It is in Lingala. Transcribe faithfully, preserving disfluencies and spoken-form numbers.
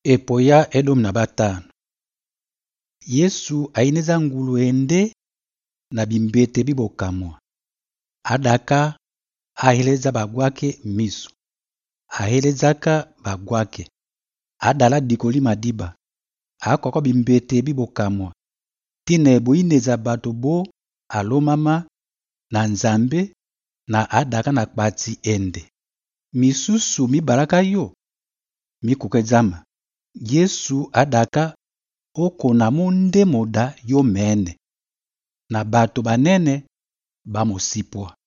Epoya edom na batano. Yesu aineza ngulu ende na bimbete bibokamwa. Adaka aheleza bagwake misu. Ahelezaka bagwake. Adala dikoli madiba. Akoko bimbete bibokamwa. Tina eboineza bato bo alomama na nzambe na adaka na kpati ende. Misusu mibalaka yo mikukezama. Yesu adaka okona monde moda yo mene. Na bato banene bamosipwa.